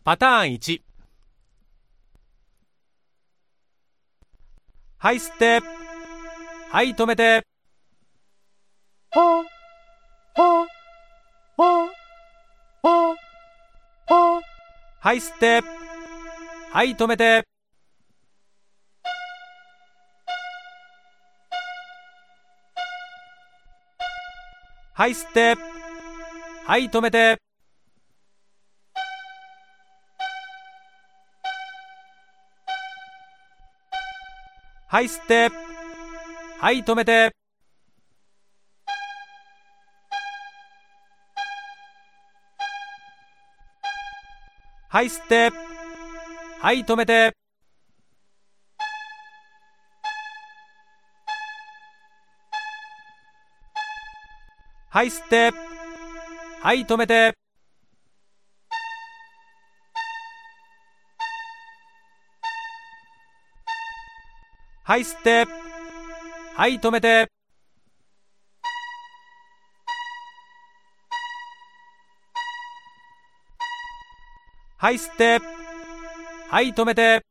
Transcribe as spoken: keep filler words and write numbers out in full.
パターンいち。はい吸って、はい止めて、 ほほほほほはい吸って、はい止めて、はい吸って、はい止めて、はい吸って、はい止めて、はい吸って、はい止めて、はい吸って、はい止めて、はい吸って、はい止めて、はい吸って、はい止めて、